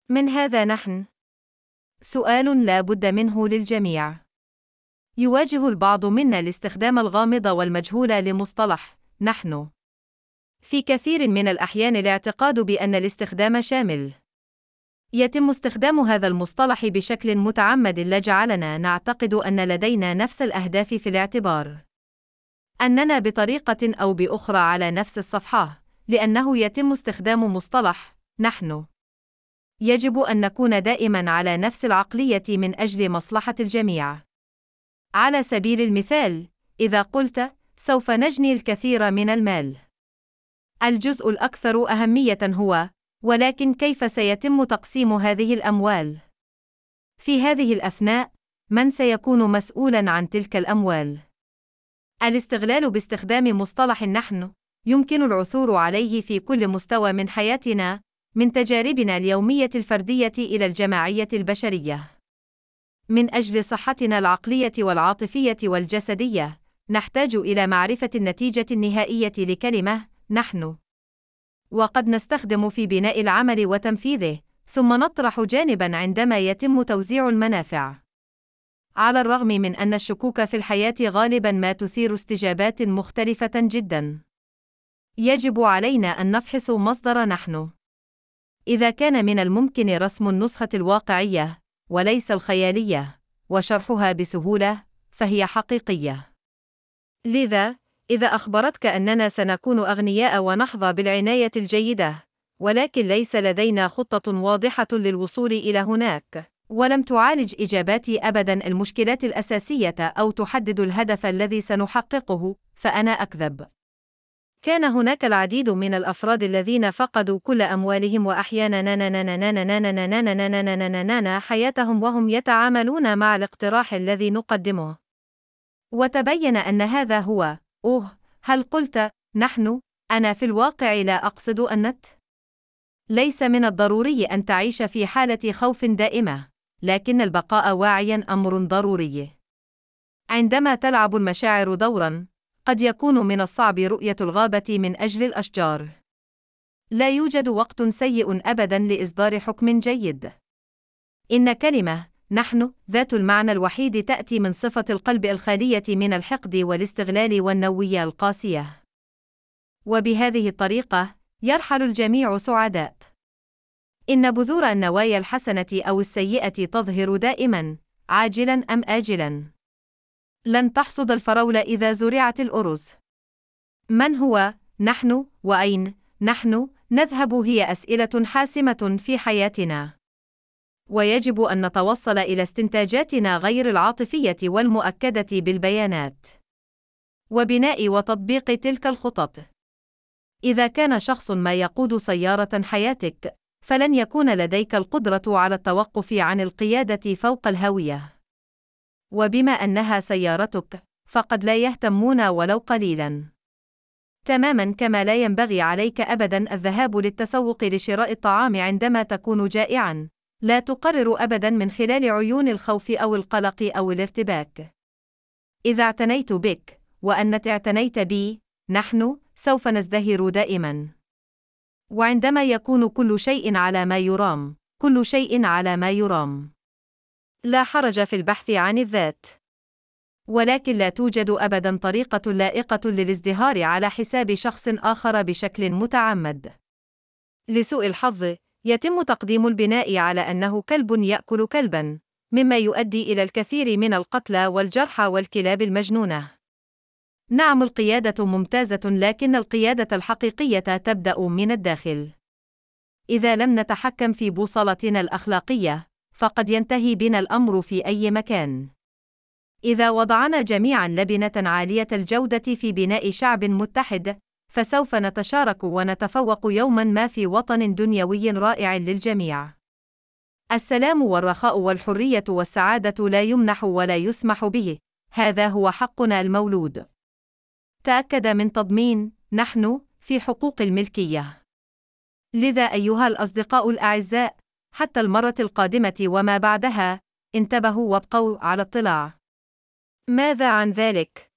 من هذا نحن؟ سؤال لا بد منه للجميع. يواجه البعض منا الاستخدام الغامض والمجهول لمصطلح نحن. في كثير من الأحيان الاعتقاد بأن الاستخدام شامل. يتم استخدام هذا المصطلح بشكل متعمد لجعلنا نعتقد أن لدينا نفس الأهداف في الاعتبار أننا بطريقة أو بأخرى على نفس الصفحة، لأنه يتم استخدام مصطلح نحن. يجب أن نكون دائماً على نفس العقلية من أجل مصلحة الجميع. على سبيل المثال، إذا قلت سوف نجني الكثير من المال، الجزء الأكثر أهمية هو ولكن كيف سيتم تقسيم هذه الأموال؟ في هذه الأثناء، من سيكون مسؤولاً عن تلك الأموال؟ الاستغلال باستخدام مصطلح نحن يمكن العثور عليه في كل مستوى من حياتنا، من تجاربنا اليومية الفردية إلى الجماعية البشرية. من أجل صحتنا العقلية والعاطفية والجسدية، نحتاج إلى معرفة النتيجة النهائية لكلمة نحن. وقد نستخدم في بناء العمل وتنفيذه، ثم نطرح جانباً عندما يتم توزيع المنافع. على الرغم من أن الشكوك في الحياة غالباً ما تثير استجابات مختلفة جداً، يجب علينا أن نفحص مصدر نحن. إذا كان من الممكن رسم النسخة الواقعية وليس الخيالية وشرحها بسهولة، فهي حقيقية. لذا، إذا أخبرتك أننا سنكون أغنياء ونحظى بالعناية الجيدة، ولكن ليس لدينا خطة واضحة للوصول إلى هناك، ولم تعالج إجابات أبداً المشكلات الأساسية أو تحدد الهدف الذي سنحققه، فأنا أكذب. كان هناك العديد من الأفراد الذين فقدوا كل أموالهم وأحيانا حياتهم وهم يتعاملون مع الاقتراح الذي نقدمه. وتبين أن هذا هو هل قلت نحن؟ أنا في الواقع لا أقصد أنت. ليس من الضروري أن تعيش في حالة خوف دائمة، لكن البقاء واعياً أمر ضروري. عندما تلعب المشاعر دوراً، قد يكون من الصعب رؤية الغابة من أجل الأشجار. لا يوجد وقت سيء أبداً لإصدار حكم جيد. إن كلمة نحن ذات المعنى الوحيد تأتي من صفة القلب الخالية من الحقد والاستغلال والنوية القاسية. وبهذه الطريقة، يرحل الجميع سعداء. إن بذور النوايا الحسنة أو السيئة تظهر دائماً، عاجلاً أم آجلاً. لن تحصد الفراولة إذا زرعت الأرز. من هو نحن؟ وأين نحن نذهب؟ هي أسئلة حاسمة في حياتنا. ويجب أن نتوصل إلى استنتاجاتنا غير العاطفية والمؤكدة بالبيانات، وبناء وتطبيق تلك الخطط. إذا كان شخص ما يقود سيارة حياتك، فلن يكون لديك القدرة على التوقف عن القيادة فوق الهاوية. وبما أنها سيارتك، فقد لا يهتمون ولو قليلاً. تماماً كما لا ينبغي عليك أبداً الذهاب للتسوق لشراء الطعام عندما تكون جائعاً. لا تقرر أبداً من خلال عيون الخوف أو القلق أو الارتباك. إذا اعتنيت بك، وأنت اعتنيت بي، نحن سوف نزدهر دائماً. وعندما يكون كل شيء على ما يرام، كل شيء على ما يرام. لا حرج في البحث عن الذات. ولكن لا توجد أبداً طريقة لائقة للازدهار على حساب شخص آخر بشكل متعمد. لسوء الحظ، يتم تقديم البناء على أنه كلب يأكل كلباً، مما يؤدي إلى الكثير من القتلى والجرحى والكلاب المجنونة. نعم، القيادة ممتازة، لكن القيادة الحقيقية تبدأ من الداخل. إذا لم نتحكم في بوصلتنا الأخلاقية، فقد ينتهي بنا الأمر في أي مكان. إذا وضعنا جميعاً لبنة عالية الجودة في بناء شعب متحد، فسوف نتشارك ونتفوق يوماً ما في وطن دنيوي رائع للجميع. السلام والرخاء والحرية والسعادة لا يمنح ولا يسمح به، هذا هو حقنا المولود. تأكد من تضمين نحن في حقوق الملكية. لذا أيها الأصدقاء الأعزاء، حتى المرة القادمة وما بعدها، انتبهوا وابقوا على اطلاع. ماذا عن ذلك؟